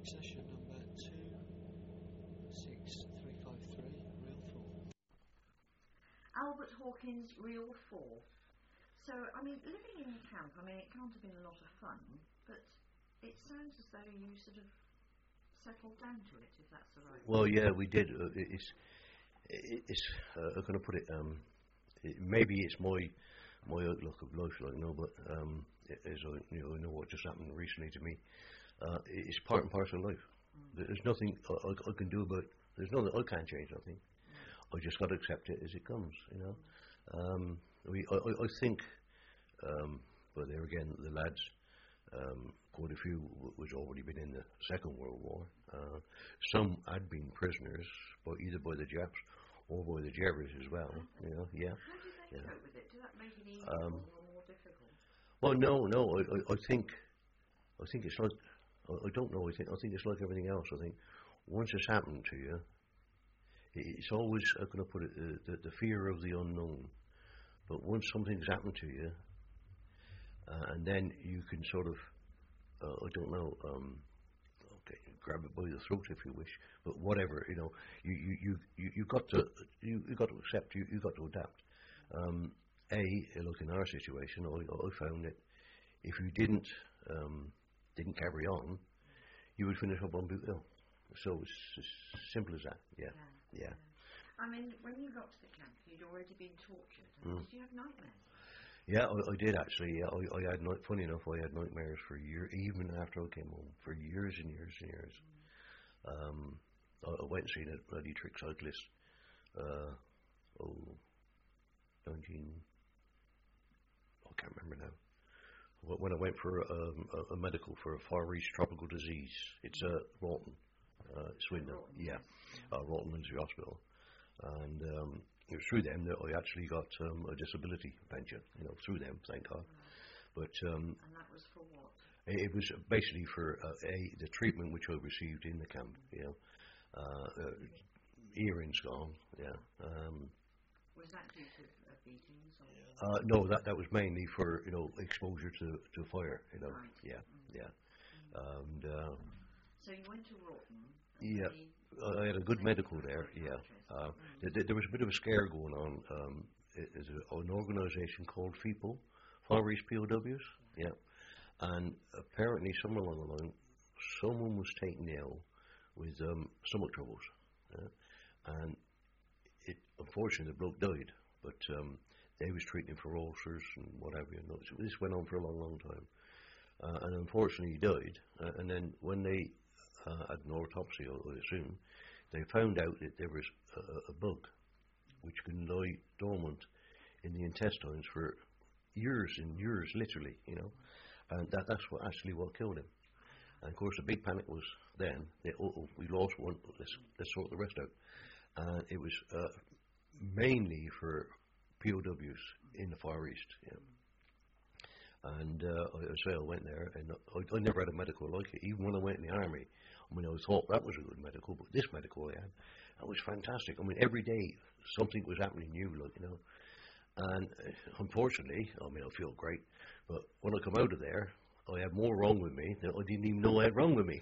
Session number 26353, Reel 4. Albert Hawkins, Reel 4. So, I mean, living in camp, I mean, it can't have been a lot of fun, but it sounds as though you sort of settled down to it, if that's the right Well, yeah, we did. I'm going to put it, maybe it's my outlook of life, like, no, but as I know what just happened recently to me. It's part and parcel of life. There's nothing I can do about it. There's nothing I can't change. Nothing. I just got to accept it as it comes. I think, but there again, the lads, quite a few was already been in the Second World War. Some had been prisoners, either by the Japs or by the Jerrys as well. Yeah. How do they cope with it? Does that make it easier or more difficult? Well, no. I think it's like. I don't know. I think it's like everything else. I think once it's happened to you, it's always, how can I put it, the fear of the unknown. But once something's happened to you, and then you can sort of, I don't know, grab it by the throat if you wish, but whatever, you got to accept, you got to adapt. Look, in our situation, I found that if you didn't carry on, you would finish up on boot hill. So it's as simple as that. Yeah. I mean, when you got to the camp, you'd already been tortured. Did you have nightmares? Yeah, I did actually. Yeah, I had funny enough, I had nightmares for years, even after I came home, for years and years and years. I went and seen a bloody trick cyclist. 19. I can't remember now. When I went for a medical for a Far East tropical disease, it's Rawton, Swindon, Rawton Military Hospital, and it was through them that I actually got a disability pension, through them, thank God. But and that was for what? It was basically for the treatment which I received in the camp. Earrings gone, Was that due to beatings? Or? No, that was mainly for exposure to fire. Right. Yeah. And so you went to Rawton. Yeah, I had a good medical there. Yeah, there was a bit of a scare going on. There's an organisation called FEPO, Far East POWs. Yeah, and apparently somewhere along the line, someone was taken ill with stomach troubles, and unfortunately the bloke died. But they was treating him for ulcers and whatever. So this went on for a long, long time. And unfortunately he died. And then when they had an autopsy, I assume, they found out that there was a bug which can lie dormant in the intestines for years and years, literally, And that's what killed him. And of course the big panic was then that, we lost one, let's sort the rest out. And it was mainly for POWs in the Far East. And I went there, and I never had a medical like it. Even when I went in the army, I thought that was a good medical, but this medical I had, that was fantastic. Every day something was happening new, And unfortunately, I feel great, but when I come out of there, I had more wrong with me that I didn't even know I had wrong with me.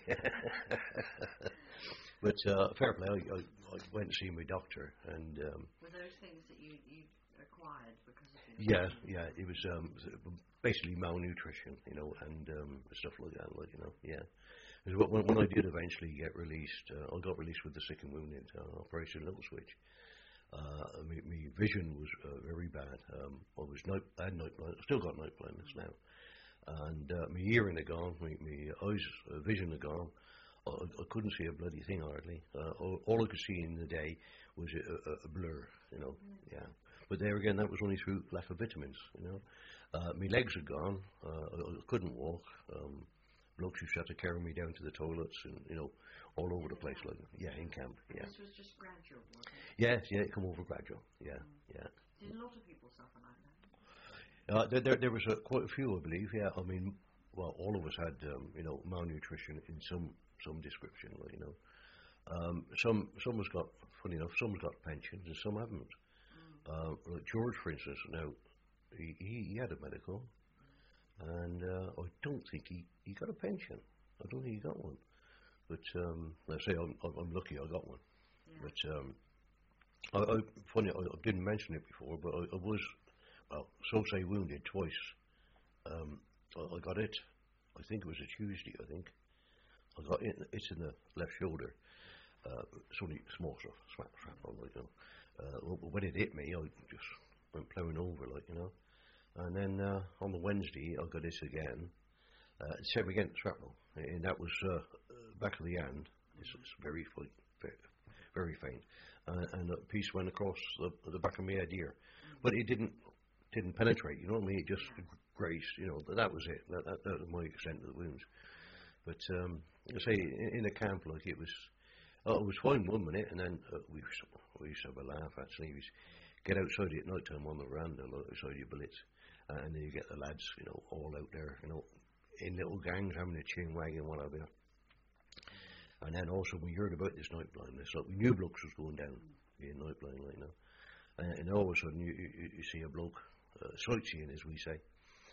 But fair play, I went to see my doctor, and were those things that you acquired because of it? Yeah, it was basically malnutrition, and stuff like that, When I did eventually get released, I got released with the sick and wounded, Operation Little Switch. My vision was very bad. I had night blindness, still got night blindness now, and my hearing had gone, my eyes, vision had gone. I couldn't see a bloody thing hardly. All I could see in the day was a blur, Yeah. But there again, that was only through lack of vitamins, My legs had gone. I couldn't walk. Blokes used to have to carry me down to the toilets and, all over the place, in camp, This was just gradual, wasn't it? Yeah, it come over gradual, yeah. Did a lot of people suffer like that? There was quite a few, I believe, all of us had, malnutrition in some description, Some has got, funny enough, some has got pensions and some haven't. Like George, for instance, now, he had a medical, and I don't think he got a pension. I don't think he got one. But let's say I'm lucky I got one. Yeah. But funny, I didn't mention it before, but I was, well, so say wounded twice. I got it. I think it was a Tuesday. I think I got it. It's in the left shoulder. It's only small stuff, shrapnel, like, you know. When it hit me, I just went plowing over, like, you know. And then on the Wednesday, I got this again. Same again, shrapnel, and that was back of the hand. It's very very faint, and a piece went across the back of my head here, but it didn't penetrate. You know what I mean? It just grazed. You know, that was it. That was my extent of the wounds. But I say in a camp, like, it was. I was fine 1 minute, and then we used to have a laugh. Actually, we get outside at night time on the veranda, like, outside your billets, and then you get the lads, you know, all out there, you know, in little gangs having a chin wagging, what have you. And then also we heard about this night blindness, like, we knew blokes was going down being night blind, like, you know. And all of a sudden you see a bloke, sightseeing as we say,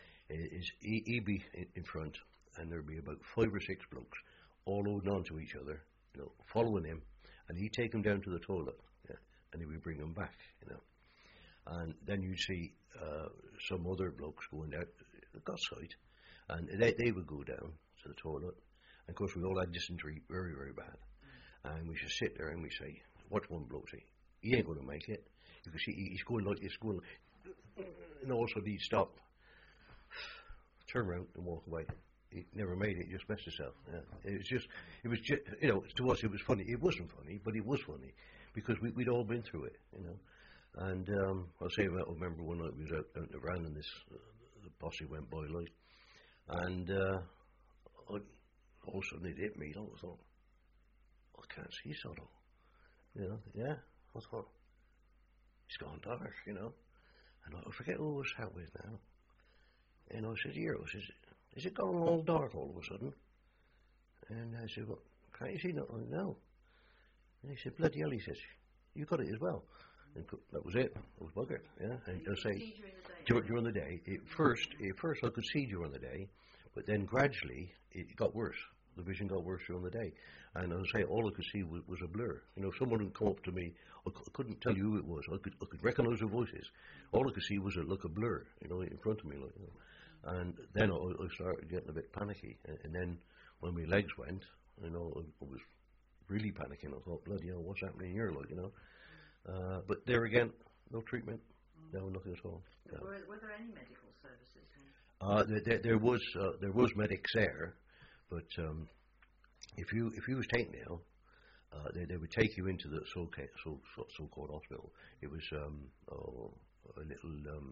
he'd be in front, and there'd be about 5 or 6 blokes all holding on to each other, you know, following him, and he'd take them down to the toilet, yeah, and he would bring them back, you know. And then you'd see some other blokes going down, got sight, and they would go down to the toilet. And of course, we all had dysentery very, very bad. And we should sit there and we say, watch one bloke say, he ain't going to make it. You can see he's going like this, going, and also he'd stop, turn around and walk away. He never made it, just messed himself. Yeah. It was just, you know, to us it was funny. It wasn't funny, but it was funny, because we'd all been through it, you know. And I'll say, I remember one night we was out in the van, and this, the posse went by, like, and all of a sudden it hit me. I thought, I can't see so though, you know. Yeah, I thought, it's gone dark, you know. And I forget who I was out with now. And I said, here, is it gone all dark all of a sudden? And I said, well, can't you see nothing? No. And he said, bloody hell, he says, you got it as well. And that was it. I was buggered, yeah. And I say, during the day, at first I could see during the day, but then gradually it got worse. The vision got worse during the day. And as I say, all I could see was a blur. You know, if someone would come up to me, I couldn't tell you who it was. I could recognise their voices. All I could see was a blur, you know, in front of me, like, you know. And then I started getting a bit panicky. And then when my legs went, you know, I was really panicking. I thought, bloody hell, what's happening here, like, you know. But there again, no treatment, no, nothing at all. No. Were there any medical services? There was medics there, but if you was taken ill, they would take you into the so-called hospital. It was a little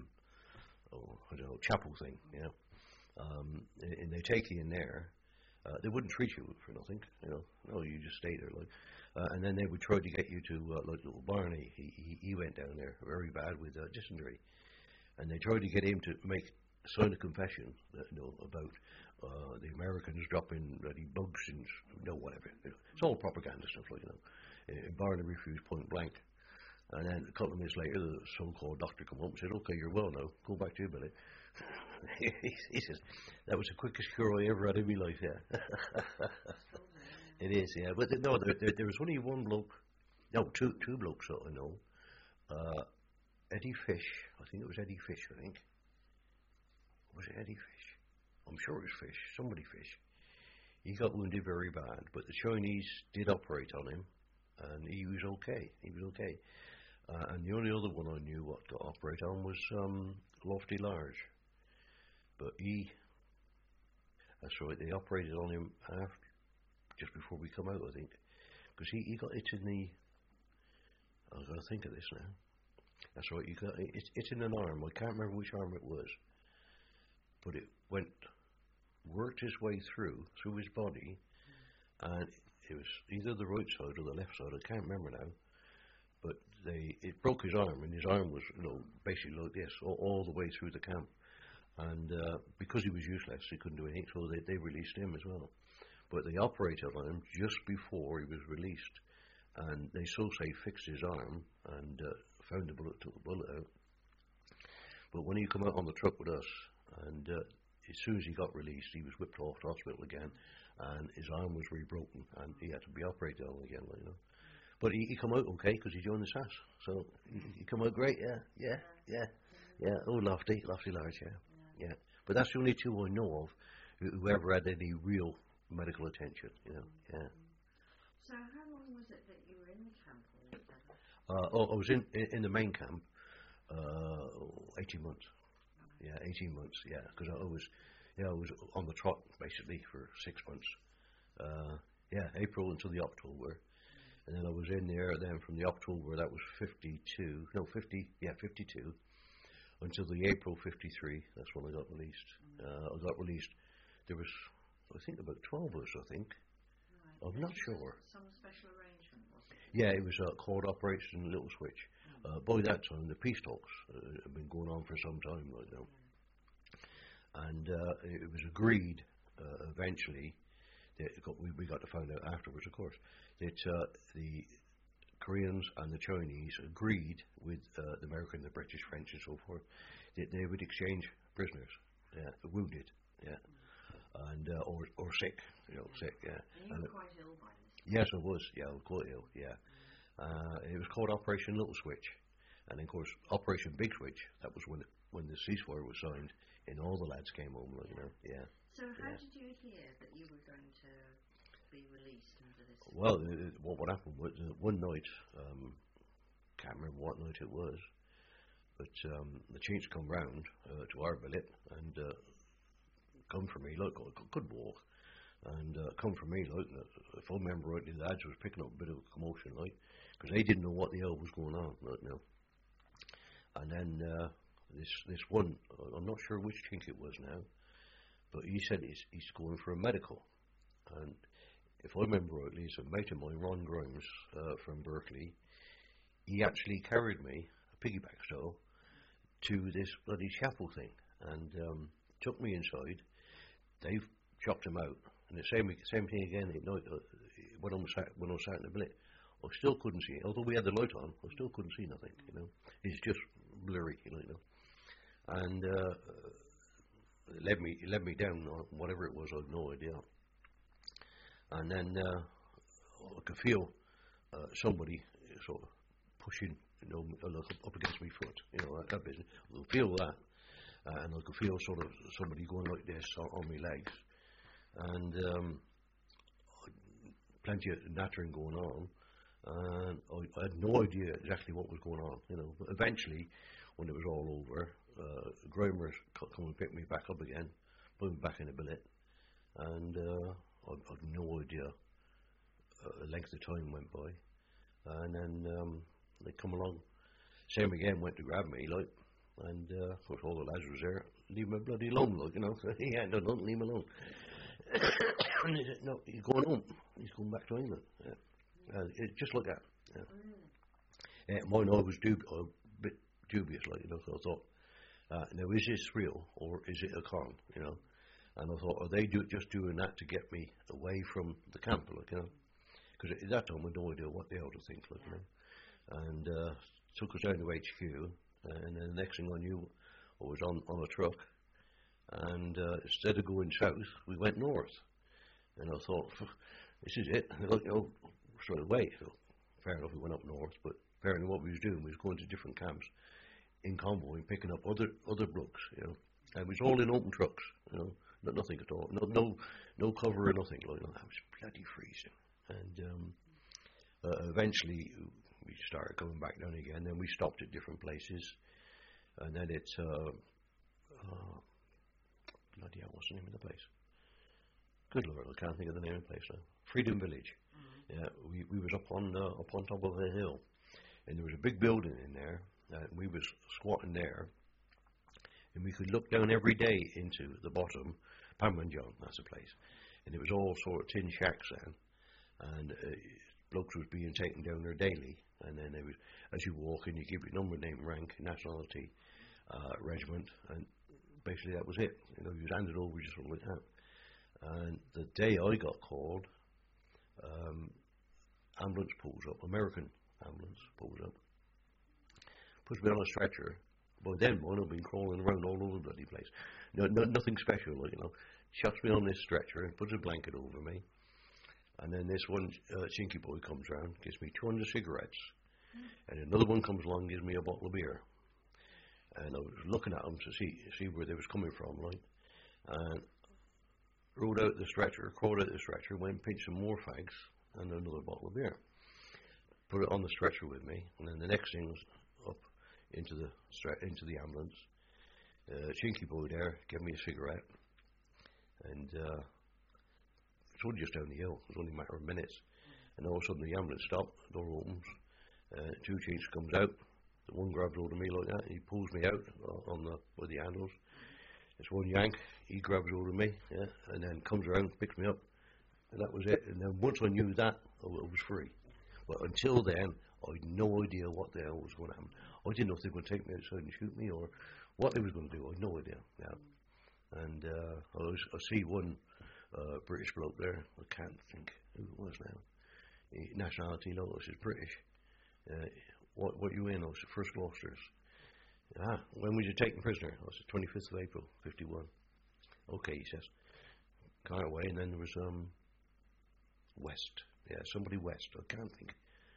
I don't know, chapel thing, yeah. And they take you in there. They wouldn't treat you for nothing, you know. No, you just stay there, like. And then they would try to get you to, like little Barney. He went down there very bad with dysentery, and they tried to get him to sign a confession, you know, about the Americans dropping bloody bugs and, you know, whatever. You know, it's all propaganda stuff, like, you know. And Barney refused point blank. And then a couple of minutes later, the so-called doctor came up and said, "Okay, you're well now. Go back to your billet." He says, "That was the quickest cure I ever had in my life." Yeah. It is, yeah. But no, there was only one bloke. No, two blokes that I know. Eddie Fish. I think it was Eddie Fish. I think. Was it Eddie Fish? I'm sure it was Fish. Somebody Fish. He got wounded very bad, but the Chinese did operate on him, and he was okay. He was okay. And the only other one I knew what got operated on was Lofty Large. But that's right, they operated on him just before we come out, I think. Because he got it in the, I've got to think of this now. That's right, it's in an arm. I can't remember which arm it was. But it worked his way through his body, and it was either the right side or the left side, I can't remember now. But it broke his arm, and his arm was, you know, basically like this, all the way through the camp. And because he was useless, he couldn't do anything, so they released him as well. But they operated on him just before he was released, and they fixed his arm and found the bullet, took the bullet out. But when he came out on the truck with us, and as soon as he got released, he was whipped off to hospital again, and his arm was re-broken, and he had to be operated on again, like, you know. But he come out okay because he joined the SAS, so he come out great. Yeah. Oh, lofty large, yeah. But that's the only two I know of who ever had any real medical attention, you know. Yeah. So how long was it that you were in the camp altogether? I was in the main camp 18 months. Yeah, 18 months. Yeah, because I was on the trot basically for 6 months. April until the October, and then I was in there. Then from the October, that was 52, until the April 53. That's when I got released. I got released. There was, I think, about 12 of us. I think. Right. I'm not sure. Some special arrangement, was it? Yeah, it was called Operation Little Switch. By that time, the peace talks had been going on for some time, like that. And it was agreed eventually that we got to find out afterwards, of course, that the Koreans and the Chinese agreed with the American, the British, French, and so forth, that they would exchange prisoners, wounded, and or sick, sick, And you were quite ill by this time. Yes, I was. Yeah, I was quite ill. Yeah, it was called Operation Little Switch, and then, of course, Operation Big Switch. That was when the ceasefire was signed, and all the lads came home. Like, yeah. So how did you hear that you were going to be released into this? Well, what happened was one night, can't remember what night it was, but the chiefs come round to our billet and come for me. Look, I couldn't walk, and come for me. Like, if I remember rightly, the lads was picking up a bit of a commotion, like, because they didn't know what the hell was going on, like, And then this one, I'm not sure which chink it was now, but he said he's going for a medical, and if I remember rightly, it's a mate of mine, Ron Grimes, from Berkeley. He actually carried me, a piggyback style, to this bloody chapel thing, and took me inside. They've chopped him out, and the same thing again at night. When I was sat in the billet, I still couldn't see it. Although we had the light on, I still couldn't see nothing. It's just blurry, And it led me down, whatever it was. I have no idea. And then I could feel somebody sort of pushing, up against my foot, that business. I could feel that, and I could feel sort of somebody going like this on my legs, and plenty of nattering going on, and I had no idea exactly what was going on, But eventually, when it was all over, Grimers come and pick me back up again, put me back in the billet, and I had no idea. The length of time went by, and then they come along. Same again, went to grab me, like, and of course all the lads was there. Leave me bloody alone, like, He ain't done nothing, leave me alone. And he said, no, he's going home. He's going back to England. Just like that. Mine, I was a bit dubious, like, so I thought, now is this real or is it a con, And I thought, are they just doing that to get me away from the camp, like, Because at that time I had no idea what the hell to think, like, And took us down to HQ, and then the next thing I knew, I was on a truck, and instead of going south, we went north. And I thought, this is it. Straight away. So fair enough, we went up north, but apparently what we was doing was going to different camps in convoy and picking up other blokes, And it was all in open trucks, nothing at all, no cover or nothing, like that. It was bloody freezing. And eventually we started going back down again. Then we stopped at different places, and then it's bloody hell, what's the name of the place? Good Lord, I can't think of the name of the place now. Freedom Village. Yeah, we was up on top of a hill, and there was a big building in there, and we was squatting there, and we could look down every day into the bottom. Panmunjom, that's the place, and it was all sort of tin shacks then, and blokes was being taken down there daily, and then they was, as you walk in, you give your number, name, rank, nationality, regiment, and basically that was it. You was handed over just sort of like that. And the day I got called, ambulance pulls up, American ambulance pulls up, puts me on a stretcher. By then, I'd been crawling around all over the bloody place. Nothing special, like, shots me on this stretcher and puts a blanket over me. And then this one chinky boy comes round, gives me 200 cigarettes. And another one comes along, gives me a bottle of beer. And I was looking at them to see where they was coming from, like. And rode out the stretcher, crawled out the stretcher, went and pinched some more fags and another bottle of beer. Put it on the stretcher with me, and then the next thing was up into the ambulance. Chinky boy there gave me a cigarette, and it's only just down the hill. It was only a matter of minutes, and all of a sudden the ambulance stopped. The door opens. Two chinks comes out. The one grabs hold of me like that. He pulls me out by the handles. It's one yank. He grabs hold of me, yeah, and then comes around, picks me up, and that was it. And then once I knew that, I was free. But until then, I had no idea what the hell was going to happen. I didn't know if they were going to take me outside and shoot me or what they was going to do. I had no idea. Yeah. And I see one British bloke there. I can't think who it was now. Nationality, no, I said British. What you in? I said First Gloucesters. When was you taken prisoner? I said 25th of April, 51. Okay, he says. Car away, and then there was West. Yeah, somebody West. I can't think.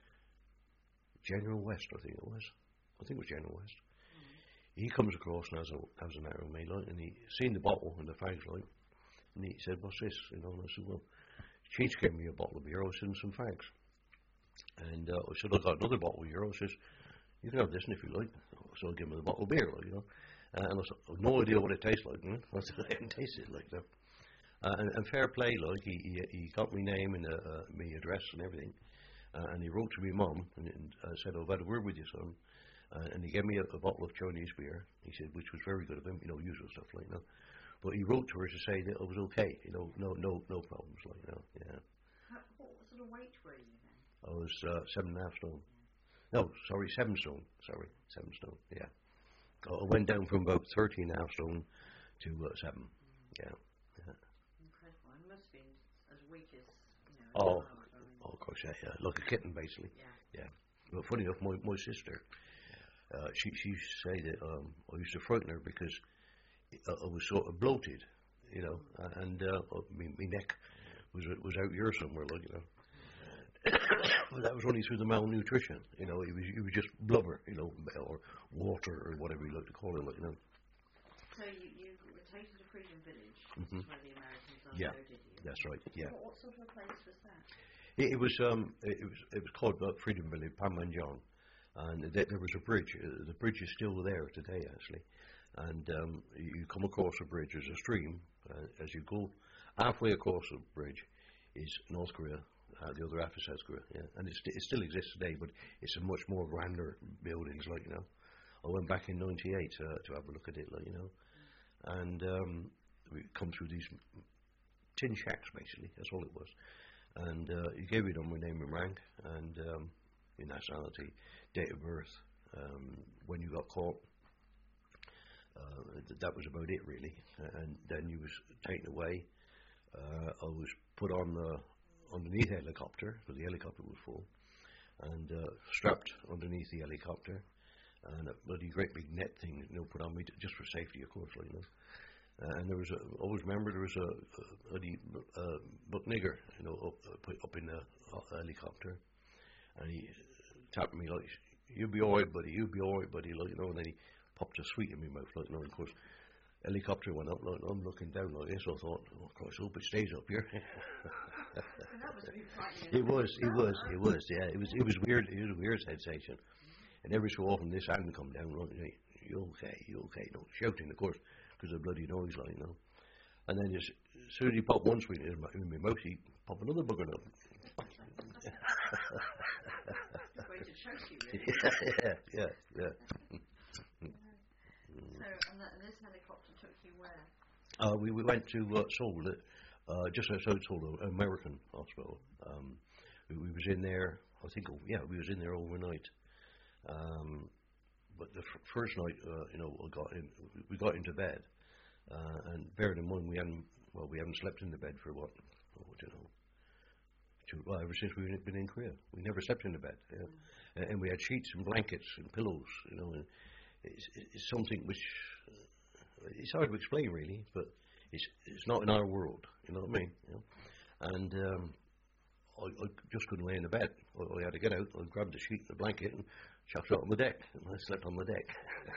General West, I think it was. I think it was General West. He comes across and has an arrow me, like, and he seen the bottle and the fags, like, and he said, "What's this?" You know, and I said, "Well, Cheech gave me a bottle of beer. I said, some fags." And I said, "I got another bottle of beer." I says, "You can have this if you like." So I give him a bottle of beer, like, you know. And I said, "I've no idea what it tastes like." I said, "I haven't tasted it like that." And fair play, like, he got me name and me address and everything. And he wrote to me mum and said, "I've had a word with you, son." And he gave me a bottle of Chinese beer. He said, which was very good of him, you know, usual stuff like that. But he wrote to her to say that I was okay, you know, no problems, like, you know, yeah. What sort of weight were you then? I was 7.5 stone. No, sorry, 7 stone. Sorry, 7 stone. Yeah, I went down from about 13.5 stone to 7. Yeah. Incredible. I must have been as weak as, you know. Oh, of course, yeah, like a kitten, basically. Yeah. But funny enough, my sister, she used to say that I used to frighten her because I was sort of bloated, you know, and my neck was out here somewhere, like, you know. Well, that was only through the malnutrition, you know. It was just blubber, you know, or water or whatever you like to call it, like, you know. So you were taken to Freedom Village, where the Americans unloaded you. That's right. Yeah. What sort of a place was that? It was called Freedom Village, Panmunjom, and there was a bridge. The bridge is still there today, actually. And you come across a bridge. There's a stream. As you go halfway across the bridge is North Korea. The other half is South Korea, yeah, and it still exists today, but it's a much more grander buildings, like, you know. I went back in '98 to have a look at it, like, you know, and we come through these tin shacks, basically. That's all it was, and you gave it on my name and rank, and your nationality, date of birth, when you got caught. That was about it, really, and then you was taken away. I was put on underneath the helicopter, because the helicopter was full, and strapped underneath the helicopter, and a bloody great big net thing, you know, put on me just for safety, of course, like, you know. And there was always remember there was a buck nigger, you know, up in the helicopter, and he tapped me like, "You'll be alright, buddy. You'll be alright, buddy," like, you know. And then he popped a sweet in my mouth, like, you know. And of course, helicopter went up, like, I'm looking down like this. I thought, "Oh Christ, I hope it stays up here." That was really frightening. It was, yeah. It was weird. It was a weird sensation. And every so often, this hand would come down, like, "You okay? You okay?" No, shouting, of course, because of bloody noise, like, you know. And then as soon as he popped one sweet in my mouth, he popped another bugger up. Way to choke you, really. Yeah. So, and this helicopter took you where? We went to Seoul, just outside Seoul, American hospital. We was in there, I think, we was in there overnight. But the first night, you know, we got into bed, and bearing in mind we haven't slept in the bed for what, you know, ever since we've been in Korea. We never slept in the bed, yeah. And we had sheets and blankets and pillows, you know. And it's something which it's hard to explain, really, but it's not in our world. You know what I mean? You know? And I just couldn't lay in the bed. I had to get out. I grabbed the sheet and the blanket and chucked it on the deck. And I slept on the deck.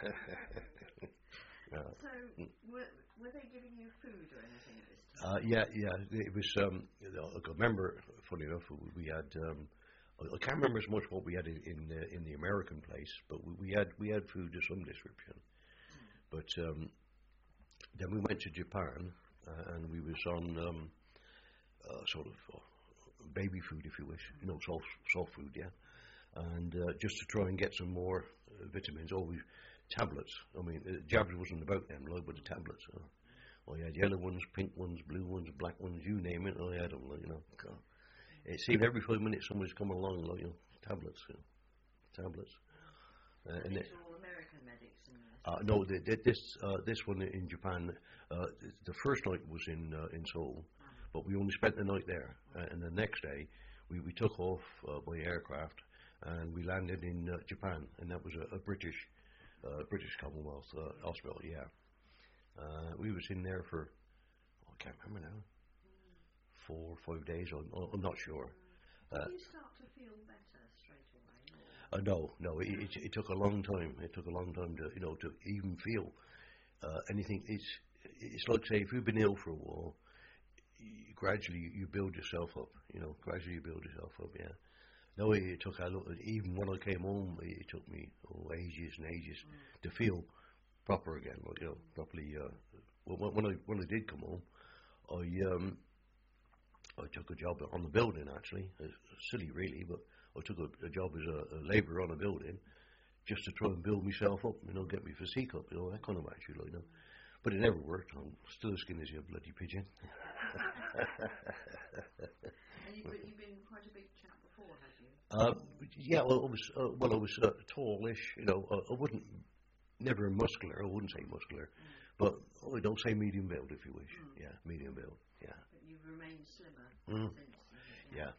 So, were they giving you food or anything at this time? Yeah. It was. I remember. Funny enough, we had. I can't remember as much what we had in the American place, but we had food of some description. But then we went to Japan, and we was on sort of baby food, if you wish, you know, soft food, yeah. And just to try and get some more vitamins, always tablets. I mean, jabs wasn't about them, like, but the tablets. I had yellow ones, pink ones, blue ones, black ones, you name it, I had them, like, you know. It seemed every 5 minutes somebody's coming along, like, you know, tablets, you know, tablets. And these are all American medics in No, this one in Japan, the first night was in Seoul, but we only spent the night there. And the next day, we took off by aircraft, and we landed in Japan, and that was a British Commonwealth hospital, yeah. We was in there for, I can't remember now, 4 or 5 days, I'm not sure. Did you start to feel better straight away? No, it took a long time. It took a long time to, you know, to even feel anything. It's like, say, if you've been ill for a while, gradually you build yourself up, you know, yeah. No, it took even when I came home, it took me ages and ages to feel proper again, like, you know, properly. When I did come home, I took a job on the building, actually. It's silly, really, but I took a job as a labourer on a building just to try and build myself up, you know, get me physique up, you know, that kind of attitude, like, you know. But it never worked. I'm still as skinny as a bloody pigeon. And you've been quite a big chap before, have you? Yeah, well, I was tallish, you know. I wouldn't, never muscular. I wouldn't say muscular, but I don't say medium build, if you wish. Yeah, medium build. Yeah. But you've remained slimmer since. Yeah.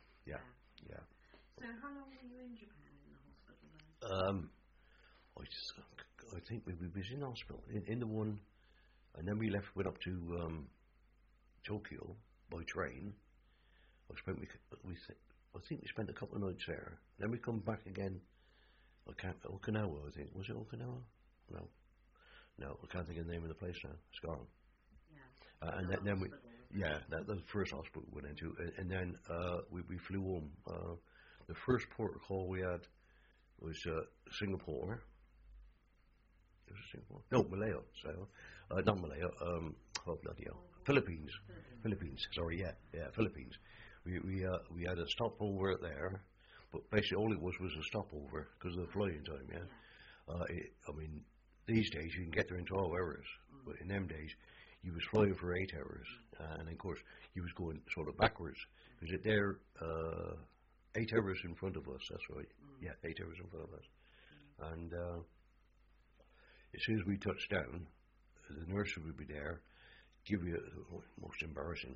So how long were you in Japan in the hospital then? I think we was in hospital in the one, and then we went up to Tokyo by train. I think we spent a couple of nights there. Then we come back again. Okinawa, I think. Was it Okinawa? No, I can't think of the name of the place now. It's gone. Yeah. And then we, that was the first hospital we went into, and then we flew home. The first port of call we had was Singapore. Was it Singapore? No, Malaya. So, not Malaya. Bloody hell. Philippines. Sorry, Philippines. We had a stopover there, but basically all it was a stopover because of the flying time. Yeah. I mean, these days you can get there in 12 hours, but in them days you was flying for 8 hours, and of course you was going sort of backwards because they're 8 hours in front of us. That's right. Yeah, 8 hours in front of us. And as soon as we touched down, the nurse would be there. Give you most embarrassing.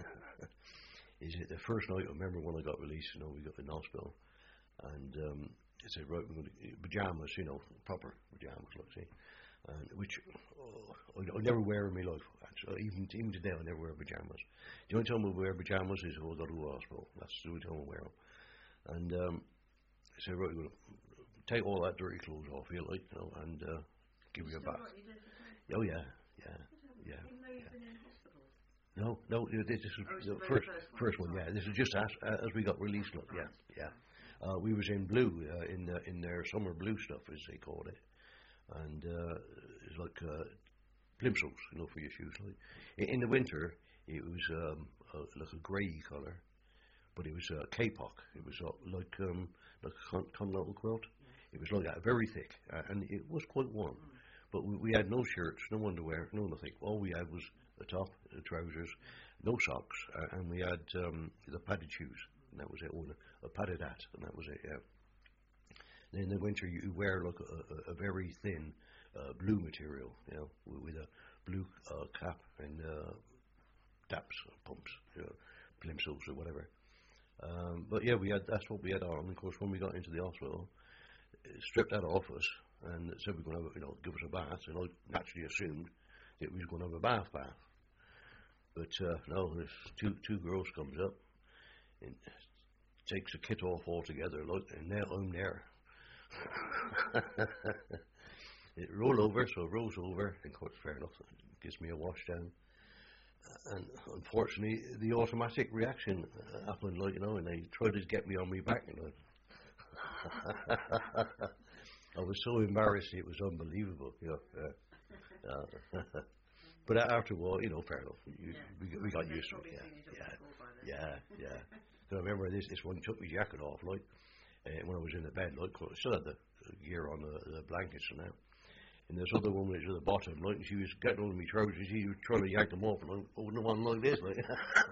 Is it the first night? I remember when I got released. You know, we got in hospital, and they said, right, we're going to pajamas. You know, proper pajamas, let's say. And which I never wear in my life. Actually, even today, I never wear pajamas. The only time I wear pajamas is when I go to the hospital. That's the only time I wear them. And they said, right, we're going to take all that dirty clothes off you, like, you know, and give you a bath. Oh yeah. Even though you've been in hospital? No, this is the first one. Yeah, this is just as we got released. Look, yeah. We was in blue, in their summer blue stuff, as they called it, and it's like plimsolls, you know, for your shoes. Like in the winter, it was like a grey colour, but it was kapok. It was like a continental quilt. It was like that, very thick, and it was quite warm. But we had no shirts, no underwear, no nothing. All we had was a top, trousers, no socks, and we had the padded shoes, and that was it. Or a padded hat, and that was it. Yeah. And in the winter, you wear like a very thin blue material, you know, with a blue cap and taps, pumps, you know, plimsolls or whatever. But yeah, that's what we had on. And of course, when we got into the hospital, stripped that off us and said we're going to have, you know, give us a bath. And I naturally assumed that we was going to have a bath. But no, there's two girls comes up and takes the kit off altogether, look, and now I'm there. It roll over, so it rolls over, and of course, fair enough, it gives me a wash down. And unfortunately, the automatic reaction happened, like, you know, and they tried to get me on my back, you know. I was so embarrassed, it was unbelievable, you know. But after a while, you know, fair enough, we got used to it, yeah. So I remember this one took my jacket off, like, when I was in the bed, like, I still had the gear on, the blankets and that. And this other woman was at the bottom, like, and she was getting on my trousers, she was trying to yank them off, and I'm holding on like this, like.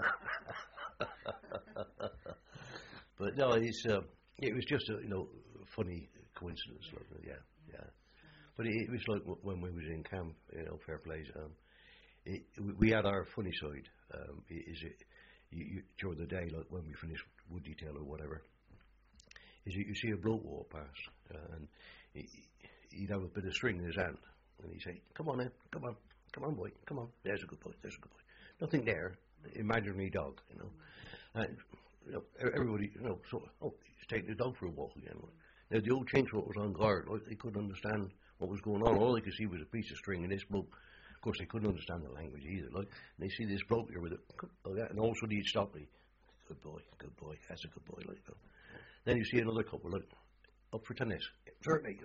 But no, it was just a, you know, funny coincidence, like, yeah. But it was like when we was in camp, you know, fair play. We had our funny side. During the day, like when we finished wood detail or whatever, is you see a bloke walk past, and he'd have a bit of string in his hand, and he'd say, "Come on, man, come on, boy, come on. There's a good boy. Nothing there, imaginary dog, you know." And you know, everybody, you know, so he's taking the dog for a walk again. Like. Now the old changefoot was on guard. Like, they couldn't understand what was going on. All they could see was a piece of string, and this bloke. Of course, they couldn't understand the language either. Like, and they see this bloke here with it, and all of a sudden he'd stop me. Good boy, that's a good boy. Like, you know. Then you see another couple, like, up for tennis. Certainly.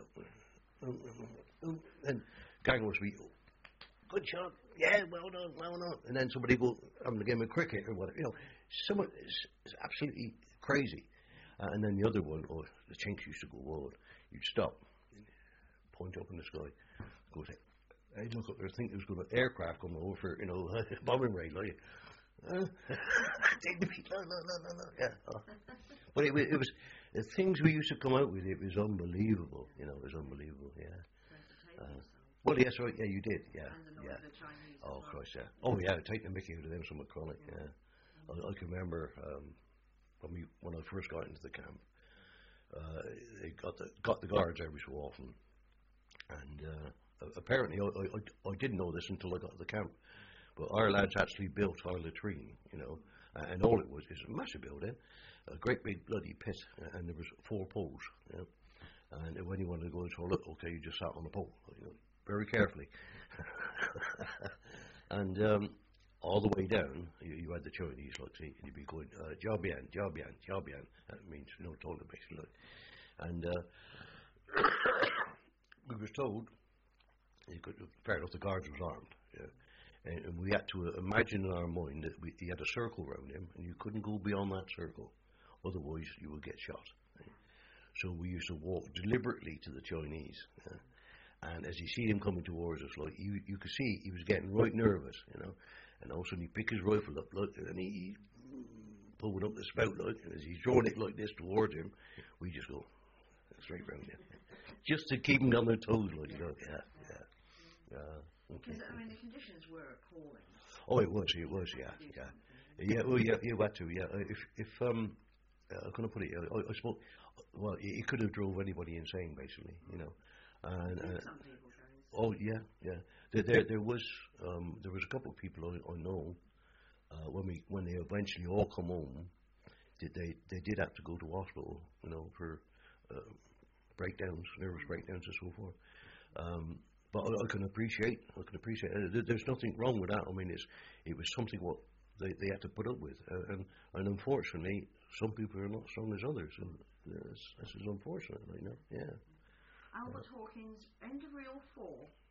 And gang was me. Good shot. Yeah, well done. And then somebody go having a game of cricket or whatever. You know, it's absolutely crazy. And then the other one, the chinks used to go wild. You'd stop, point up in the sky, go say, I'd look up there, think there was going to be an aircraft coming over for, you know, bombing raid, like. Take the beat, no. Yeah. But it was the things we used to come out with. It was unbelievable, you know. It was unbelievable, yeah. Well, yes, right, yeah, you did, yeah. Oh, Christ, yeah. Oh, yeah, take the mickey out of them, some chronic, yeah. I can remember when I first got into the camp, they got the guards every so often, and apparently I didn't know this until I got to the camp, but our lads actually built our latrine, you know, and all it was is a massive building, a great big bloody pit, and there was 4 poles, you know, and when you wanted to go to the toilet, okay, you just sat on the pole, you know, very carefully, and all the way down, you had the Chinese, like, see, and you'd be going, jiao bian, that means, you know, toilet basically, and we was told, fair enough, the guards was armed, yeah. And we had to imagine in our mind that he had a circle around him, and you couldn't go beyond that circle, otherwise you would get shot. Right? So we used to walk deliberately to the Chinese, and as you see him coming towards us, like you could see he was getting right nervous, you know, and all of a sudden he picked his rifle up, like, and he pulled up the spout, like, and as he's drawing it like this towards him, we just go straight round him, just to keep him on their toes, like, you know, yeah. Because, I mean, the conditions were appalling. Oh, it was, yeah. Yeah, well, yeah, you had to, yeah. If I'm going to put it, I suppose, well, it could have drove anybody insane, basically, you know. And Some people go insane. oh, yeah. There was a couple of people I know, when they eventually all come home, they did have to go to hospital, you know, for breakdowns, nervous breakdowns and so forth. But I can appreciate it. There's nothing wrong with that. I mean, it was something what they had to put up with, and unfortunately, some people are not strong as others, and this is unfortunate, you know. Yeah. Albert Hawkins, end of reel 4.